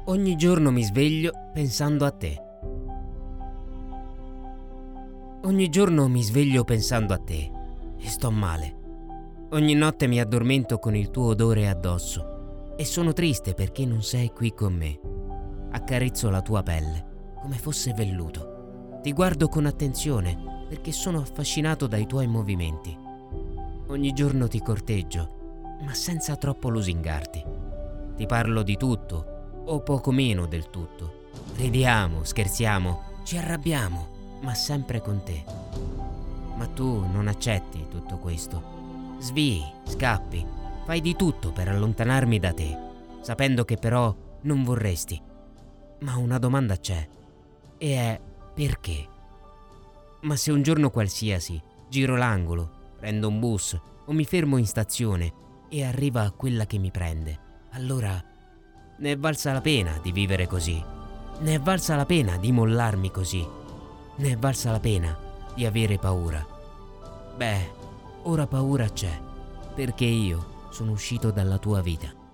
Ogni giorno mi sveglio pensando a te. Ogni giorno mi sveglio pensando a te e sto male. Ogni notte mi addormento con il tuo odore addosso e sono triste perché non sei qui con me. Accarezzo la tua pelle come fosse velluto. Ti guardo con attenzione perché sono affascinato dai tuoi movimenti. Ogni giorno ti corteggio, ma senza troppo lusingarti. Ti parlo di tutto o poco meno del tutto. Ridiamo, scherziamo, ci arrabbiamo, ma sempre con te. Ma tu non accetti tutto questo. Svii, scappi, fai di tutto per allontanarmi da te, sapendo che però non vorresti. Ma una domanda c'è, e è perché? Ma se un giorno qualsiasi giro l'angolo, prendo un bus o mi fermo in stazione e arriva quella che mi prende, allora ne è valsa la pena di vivere così. Ne è valsa la pena di mollarmi così. Ne è valsa la pena di avere paura. Beh, ora paura c'è, perché io sono uscito dalla tua vita.